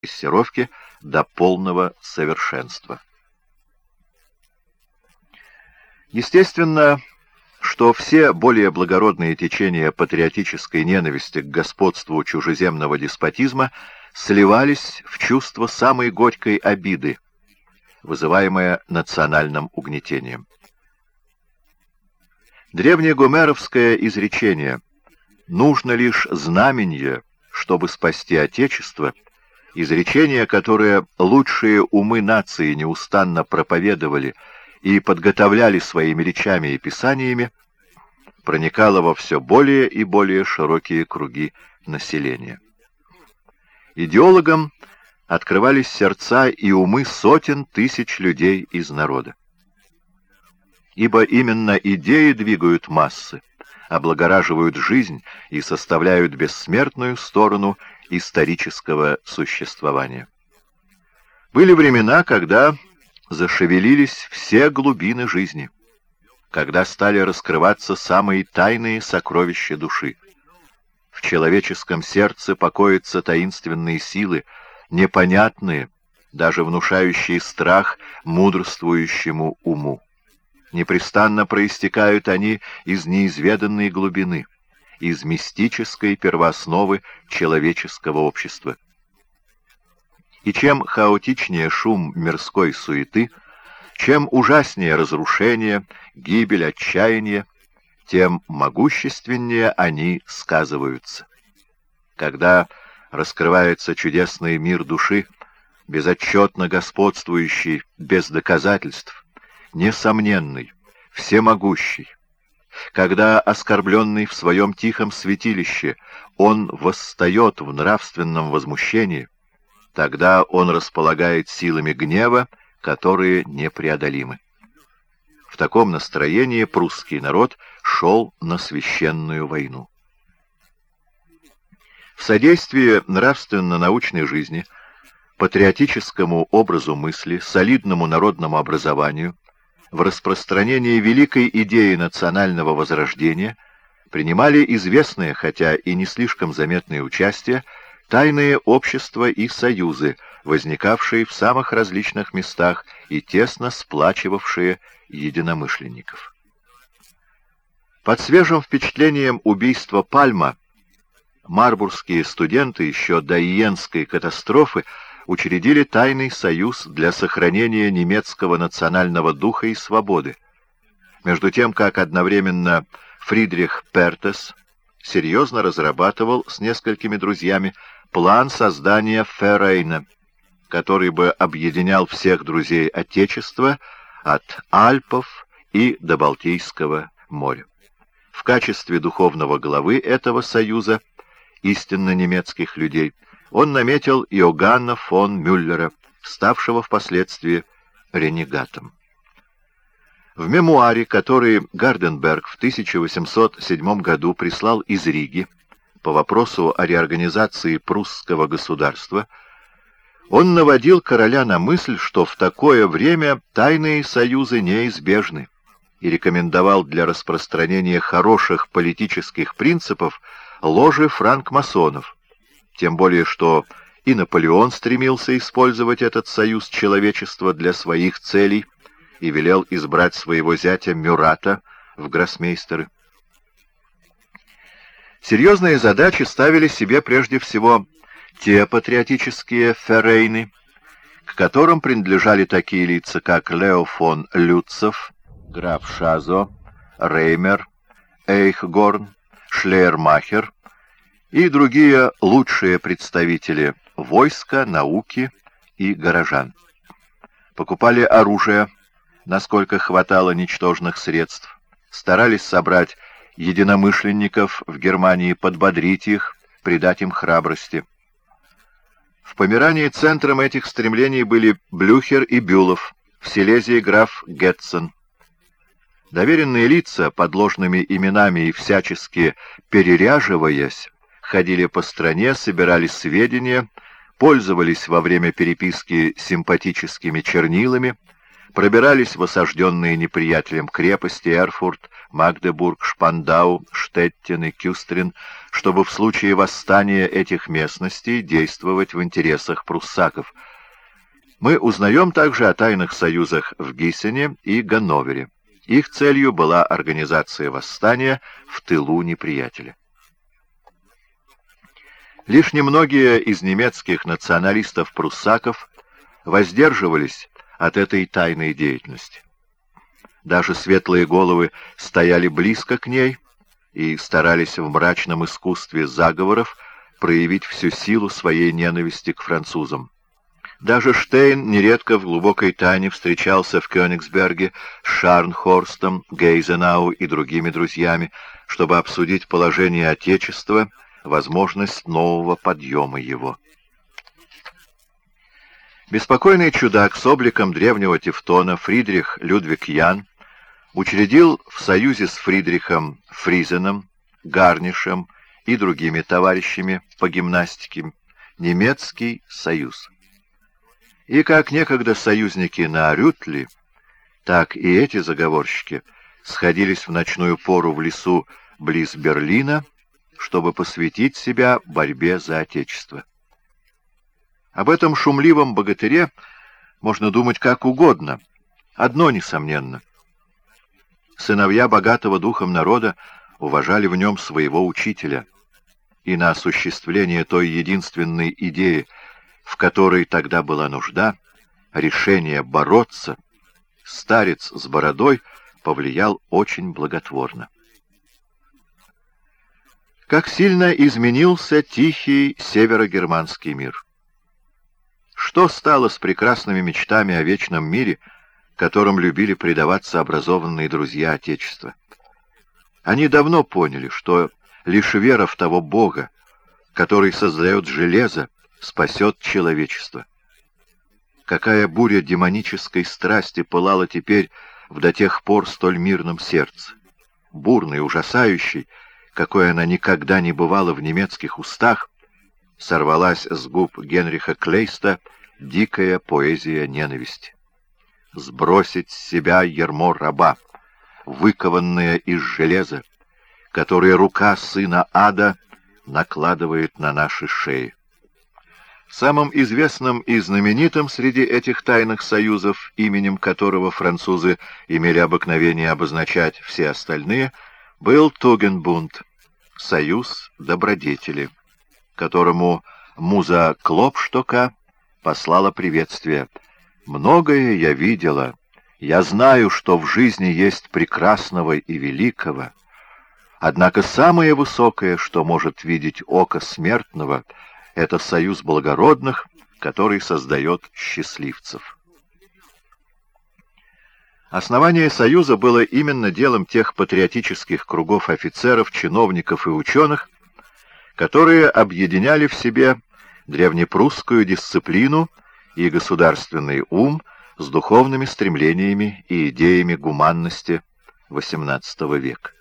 дрессировки до полного совершенства. Естественно, что все более благородные течения патриотической ненависти к господству чужеземного деспотизма сливались в чувство самой горькой обиды, вызываемое национальным угнетением. Древнегомеровское изречение «нужно лишь знаменье, чтобы спасти Отечество», изречение, которое лучшие умы нации неустанно проповедовали и подготовляли своими речами и писаниями, проникало во все более и более широкие круги населения. Идеологам открывались сердца и умы сотен тысяч людей из народа. Ибо именно идеи двигают массы, облагораживают жизнь и составляют бессмертную сторону исторического существования. Были времена, когда зашевелились все глубины жизни, когда стали раскрываться самые тайные сокровища души. В человеческом сердце покоятся таинственные силы, непонятные, даже внушающие страх мудрствующему уму. Непрестанно проистекают они из неизведанной глубины, из мистической первоосновы человеческого общества. И чем хаотичнее шум мирской суеты, чем ужаснее разрушение, гибель, отчаяние, тем могущественнее они сказываются. Когда раскрывается чудесный мир души, безотчетно господствующий, без доказательств, несомненный, всемогущий, когда, оскорбленный в своем тихом святилище, он восстает в нравственном возмущении, тогда он располагает силами гнева, которые непреодолимы. В таком настроении прусский народ шел на священную войну. В содействие нравственно-научной жизни, патриотическому образу мысли, солидному народному образованию, в распространении великой идеи национального возрождения принимали известные, хотя и не слишком заметное участие, тайные общества и союзы, возникавшие в самых различных местах и тесно сплачивавшие единомышленников. Под свежим впечатлением убийства Пальма марбургские студенты еще до Иенской катастрофы учредили тайный союз для сохранения немецкого национального духа и свободы, между тем как одновременно Фридрих Пертес серьезно разрабатывал с несколькими друзьями план создания Феррейна, который бы объединял всех друзей Отечества от Альпов и до Балтийского моря. В качестве духовного главы этого союза истинно немецких людей он наметил Иоганна фон Мюллера, ставшего впоследствии ренегатом. В мемуаре, который Гарденберг в 1807 году прислал из Риги по вопросу о реорганизации прусского государства, он наводил короля на мысль, что в такое время тайные союзы неизбежны, и рекомендовал для распространения хороших политических принципов ложи франкмасонов, тем более что и Наполеон стремился использовать этот союз человечества для своих целей и велел избрать своего зятя Мюрата в гроссмейстеры. Серьезные задачи ставили себе прежде всего те патриотические феррейны, к которым принадлежали такие лица, как Лео фон Люцов, граф Шазо, Реймер, Эйхгорн, Шлейермахер и другие лучшие представители войска, науки и горожан. Покупали оружие, насколько хватало ничтожных средств, старались собрать единомышленников в Германии, подбодрить их, придать им храбрости. В Померании центром этих стремлений были Блюхер и Бюлов, в Силезии граф Гетцен. Доверенные лица, под ложными именами и всячески переряживаясь, ходили по стране, собирали сведения, пользовались во время переписки симпатическими чернилами, пробирались в осажденные неприятелем крепости Эрфурт, Магдебург, Шпандау, Штеттин и Кюстрин, чтобы в случае восстания этих местностей действовать в интересах пруссаков. Мы узнаем также о тайных союзах в Гиссене и Ганновере. Их целью была организация восстания в тылу неприятеля. Лишь немногие из немецких националистов-пруссаков воздерживались от этой тайной деятельности. Даже светлые головы стояли близко к ней и старались в мрачном искусстве заговоров проявить всю силу своей ненависти к французам. Даже Штейн нередко в глубокой тайне встречался в Кёнигсберге с Шарнхорстом, Гейзенау и другими друзьями, чтобы обсудить положение Отечества, возможность нового подъема его. Беспокойный чудак с обликом древнего тевтона Фридрих Людвиг Ян учредил в союзе с Фридрихом Фризеном, Гарнишем и другими товарищами по гимнастике немецкий союз. И как некогда союзники на Рютли, так и эти заговорщики сходились в ночную пору в лесу близ Берлина, чтобы посвятить себя борьбе за Отечество. Об этом шумливом богатыре можно думать как угодно. Одно несомненно. Сыновья богатого духом народа уважали в нем своего учителя, и на осуществление той единственной идеи, в которой тогда была нужда, решение бороться, старец с бородой повлиял очень благотворно. Как сильно изменился тихий северогерманский мир! Что стало с прекрасными мечтами о вечном мире, которым любили предаваться образованные друзья Отечества? Они давно поняли, что лишь вера в того Бога, который создает железо, спасет человечество. Какая буря демонической страсти пылала теперь в до тех пор столь мирном сердце! Бурной, ужасающей, какой она никогда не бывала в немецких устах, сорвалась с губ Генриха Клейста дикая поэзия ненависти. Сбросить с себя ярмо раба, выкованное из железа, которое рука сына ада накладывает на наши шеи. Самым известным и знаменитым среди этих тайных союзов, именем которого французы имели обыкновение обозначать все остальные, был Тугенбунд, союз добродетели, которому муза Клопштока послала приветствие: «Многое я видела, я знаю, что в жизни есть прекрасного и великого, однако самое высокое, что может видеть око смертного, это союз благородных, который создает счастливцев». Основание союза было именно делом тех патриотических кругов офицеров, чиновников и ученых, которые объединяли в себе древнепрусскую дисциплину и государственный ум с духовными стремлениями и идеями гуманности XVIII века.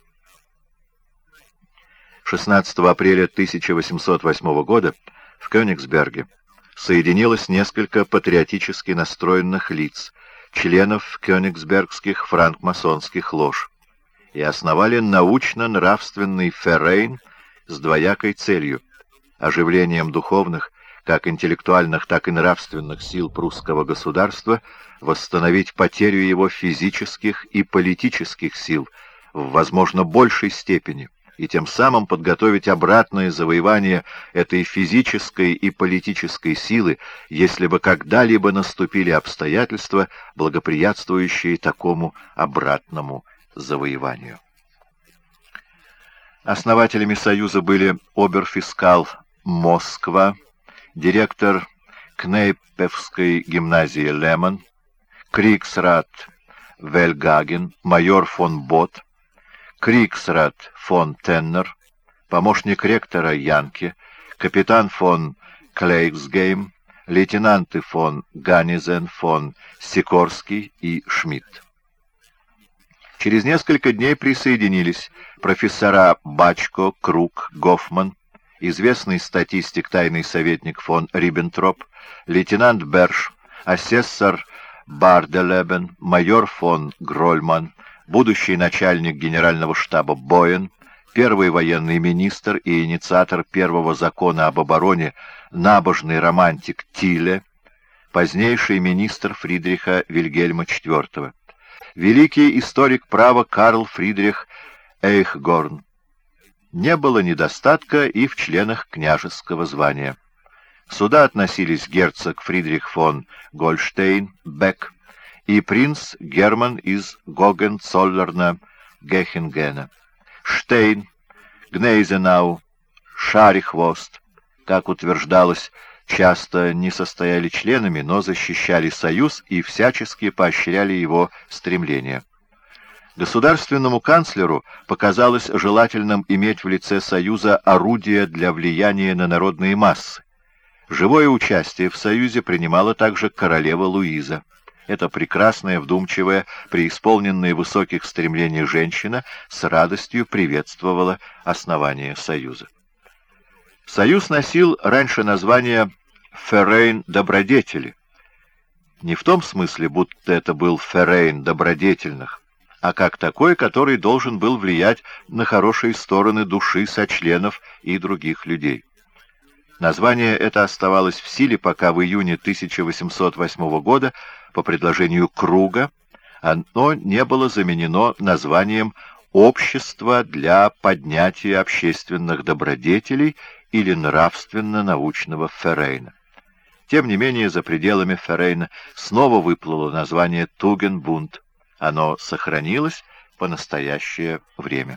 16 апреля 1808 года в Кёнигсберге соединилось несколько патриотически настроенных лиц, членов кёнигсбергских франкмасонских лож, и основали научно-нравственный ферейн с двоякой целью — оживлением духовных, как интеллектуальных, так и нравственных сил прусского государства, восстановить потерю его физических и политических сил в, возможно, большей степени, и тем самым подготовить обратное завоевание этой физической и политической силы, если бы когда-либо наступили обстоятельства, благоприятствующие такому обратному завоеванию. Основателями союза были оберфискал Москва, директор Кнейпевской гимназии Лемон, криксрат Вельгаген, майор фон Бот, криксрат фон Теннер, помощник ректора Янке, капитан фон Клейксгейм, лейтенанты фон Ганнизен, фон Сикорский и Шмидт. Через несколько дней присоединились профессора Бачко, Круг, Гофман, известный статистик, тайный советник фон Риббентроп, лейтенант Берш, асессор Барделебен, майор фон Грольман, будущий начальник генерального штаба Боен, первый военный министр и инициатор первого закона об обороне, набожный романтик Тиле, позднейший министр Фридриха Вильгельма IV, великий историк права Карл Фридрих Эйхгорн. Не было недостатка и в членах княжеского звания. Сюда относились герцог Фридрих фон Гольштейн-Бек и принц Герман из Гогенцоллерна-Гехенгена, Штейн, Гнейзенау, Шарихвост, как утверждалось, часто не состояли членами, но защищали союз и всячески поощряли его стремления. Государственному канцлеру показалось желательным иметь в лице союза орудие для влияния на народные массы. Живое участие в союзе принимала также королева Луиза. Эта прекрасная, вдумчивая, преисполненная высоких стремлений женщина с радостью приветствовала основание союза. Союз носил раньше название «Ферейн добродетели». Не в том смысле, будто это был Ферейн добродетельных, а как такой, который должен был влиять на хорошие стороны души сочленов и других людей. Название это оставалось в силе, пока в июне 1808 года, по предложению Круга, оно не было заменено названием «Общество для поднятия общественных добродетелей» или нравственно-научного Ферейна. Тем не менее, за пределами Ферейна снова выплыло название Тугенбунд. Оно сохранилось по настоящее время.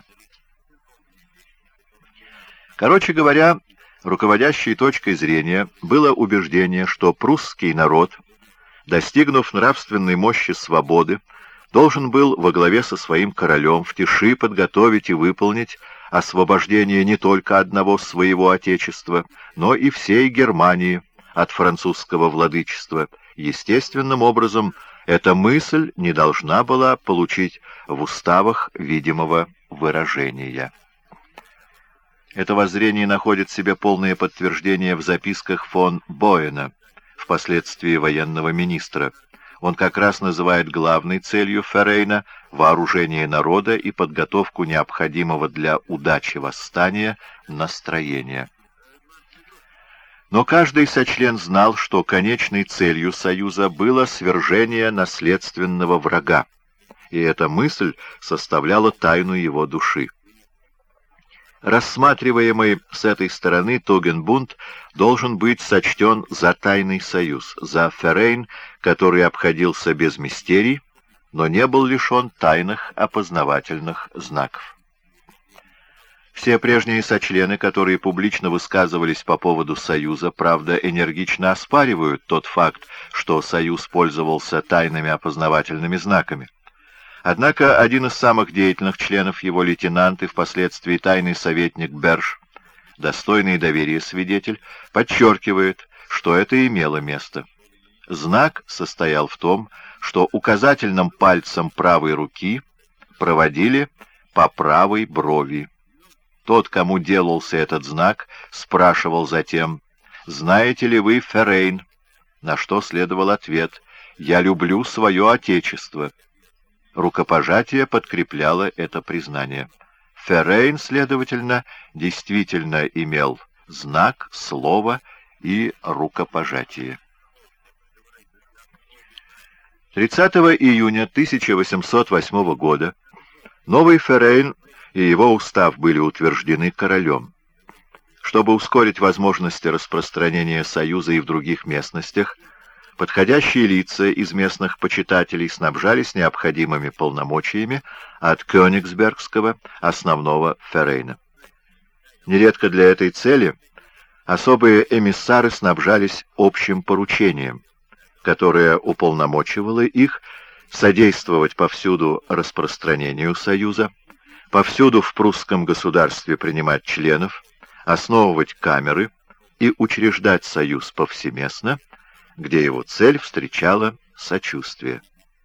Короче говоря, руководящей точкой зрения было убеждение, что прусский народ, достигнув нравственной мощи свободы, должен был во главе со своим королем в тиши подготовить и выполнить освобождение не только одного своего отечества, но и всей Германии от французского владычества. Естественным образом, эта мысль не должна была получить в уставах видимого выражения. Это воззрение находит себе полное подтверждение в записках фон Боэна, впоследствии военного министра. Он как раз называет главной целью Ферейна вооружение народа и подготовку необходимого для удачи восстания настроения. Но каждый сочлен знал, что конечной целью союза было свержение наследственного врага, и эта мысль составляла тайну его души. Рассматриваемый с этой стороны Тугенбунд должен быть сочтен за тайный союз, за Ферейн, который обходился без мистерий, но не был лишен тайных опознавательных знаков. Все прежние сочлены, которые публично высказывались по поводу союза, правда, энергично оспаривают тот факт, что союз пользовался тайными опознавательными знаками. Однако один из самых деятельных членов его, лейтенант и впоследствии тайный советник Берж, достойный доверия свидетель, подчеркивает, что это имело место. Знак состоял в том, что указательным пальцем правой руки проводили по правой брови. Тот, кому делался этот знак, спрашивал затем: «Знаете ли вы Ферейн?» На что следовал ответ: «Я люблю свое отечество». Рукопожатие подкрепляло это признание. Ферейн, следовательно, действительно имел знак, слово и рукопожатие. 30 июня 1808 года новый Ферейн и его устав были утверждены королем. Чтобы ускорить возможности распространения союза и в других местностях, подходящие лица из местных почитателей снабжались необходимыми полномочиями от Кёнигсбергского основного Ферейна. Нередко для этой цели особые эмиссары снабжались общим поручением, которое уполномочивало их содействовать повсюду распространению союза, повсюду в прусском государстве принимать членов, основывать камеры и учреждать союз повсеместно, где его цель встречала сочувствие.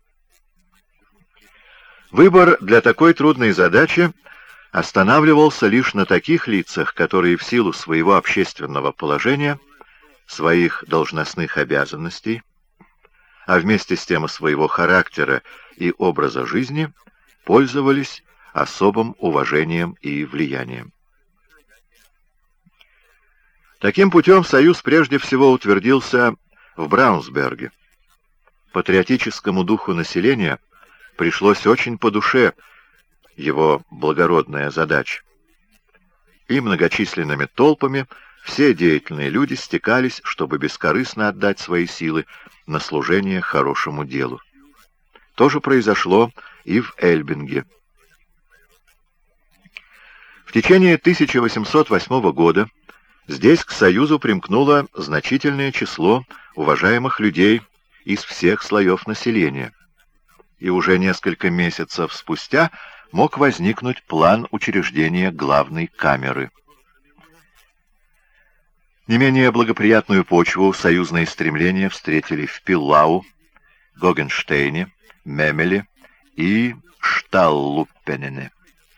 Выбор для такой трудной задачи останавливался лишь на таких лицах, которые в силу своего общественного положения, своих должностных обязанностей, а вместе с тем и своего характера и образа жизни, пользовались особым уважением и влиянием. Таким путем Союз прежде всего утвердился в Браунсберге. Патриотическому духу населения пришлось очень по душе его благородная задача. И многочисленными толпами все деятельные люди стекались, чтобы бескорыстно отдать свои силы на служение хорошему делу. То же произошло и в Эльбинге. В течение 1808 года здесь к Союзу примкнуло значительное число уважаемых людей из всех слоев населения, и уже несколько месяцев спустя мог возникнуть план учреждения главной камеры. Не менее благоприятную почву союзные стремления встретили в Пиллау, Гогенштейне, Мемеле и Шталлуппенене.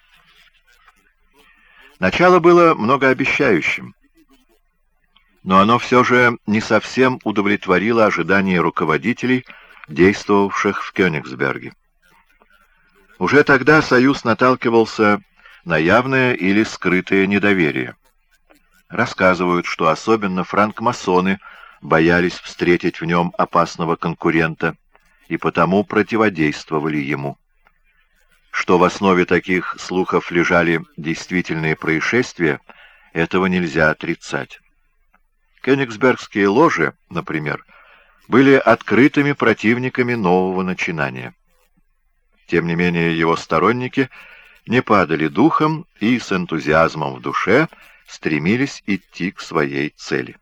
Начало было многообещающим, но оно все же не совсем удовлетворило ожидания руководителей, действовавших в Кёнигсберге. Уже тогда Союз наталкивался на явное или скрытое недоверие. Рассказывают, что особенно франкмасоны боялись встретить в нем опасного конкурента и потому противодействовали ему. Что в основе таких слухов лежали действительные происшествия, этого нельзя отрицать. Кёнигсбергские ложи, например, были открытыми противниками нового начинания. Тем не менее, его сторонники не падали духом и с энтузиазмом в душе стремились идти к своей цели.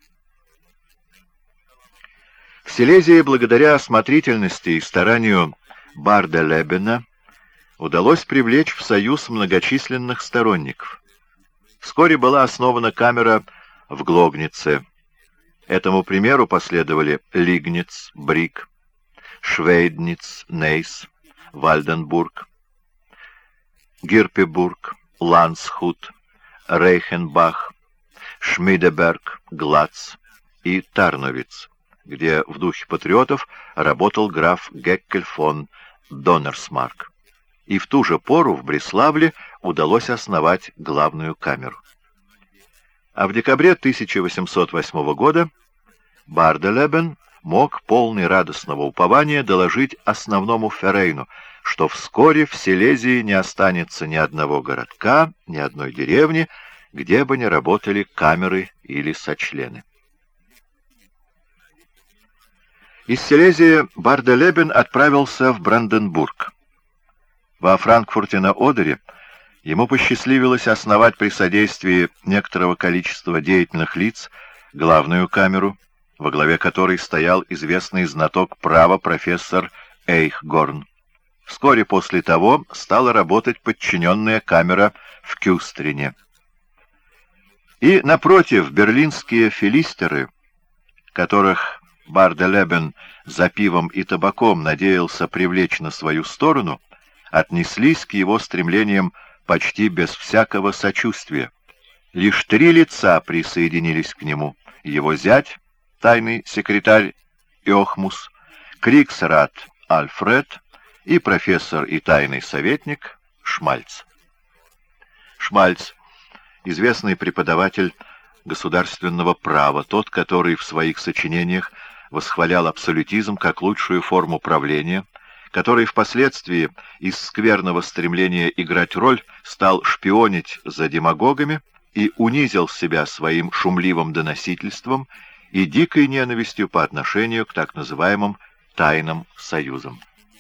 В Силезии, благодаря осмотрительности и старанию Барделебена, удалось привлечь в союз многочисленных сторонников. Вскоре была основана камера в Глогнице. Этому примеру последовали Лигниц, Брик, Швейдниц, Нейс, Вальденбург, Гирпебург, Ланцхут, Рейхенбах, Шмидеберг, Глац и Тарновиц, где в духе патриотов работал граф Геккель фон Доннерсмарк. И в ту же пору в Бреславле удалось основать главную камеру. А в декабре 1808 года Барделебен мог полный радостного упования доложить основному Феррейну, что вскоре в Силезии не останется ни одного городка, ни одной деревни, где бы не работали камеры или сочлены. Из Силезии Барделебен отправился в Бранденбург. Во Франкфурте на Одере ему посчастливилось основать при содействии некоторого количества деятельных лиц главную камеру, во главе которой стоял известный знаток права профессор Эйхгорн. Вскоре после того стала работать подчиненная камера в Кюстрине. И, напротив, берлинские филистеры, которых Барделебен за пивом и табаком надеялся привлечь на свою сторону, отнеслись к его стремлениям почти без всякого сочувствия. Лишь 3 лица присоединились к нему: его зять, тайный секретарь Иохмус, Криксрат Альфред и профессор и тайный советник Шмальц. Шмальц — известный преподаватель государственного права, тот, который в своих сочинениях восхвалял абсолютизм как лучшую форму правления, который впоследствии из скверного стремления играть роль стал шпионить за демагогами и унизил себя своим шумливым доносительством и дикой ненавистью по отношению к так называемым тайным союзам.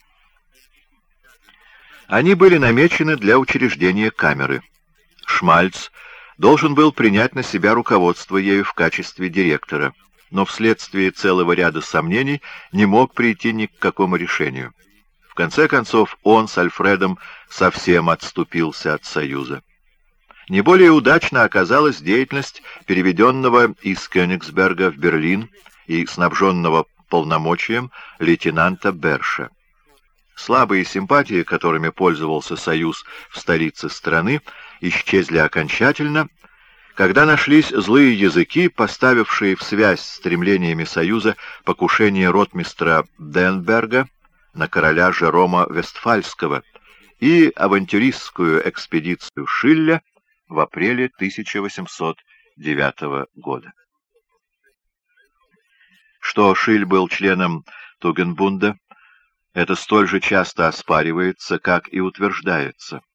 Они были намечены для учреждения камеры. Шмальц должен был принять на себя руководство ею в качестве директора, но вследствие целого ряда сомнений не мог прийти ни к какому решению. В конце концов, он с Альфредом совсем отступился от союза. Не более удачно оказалась деятельность переведенного из Кёнигсберга в Берлин и снабженного полномочием лейтенанта Берша. Слабые симпатии, которыми пользовался Союз в столице страны, исчезли окончательно, когда нашлись злые языки, поставившие в связь с стремлениями Союза покушение ротмистра Денберга на короля Жерома Вестфальского и авантюристскую экспедицию Шилля в апреле 1809 года. Что Шиль был членом Тугенбунда, это столь же часто оспаривается, как и утверждается.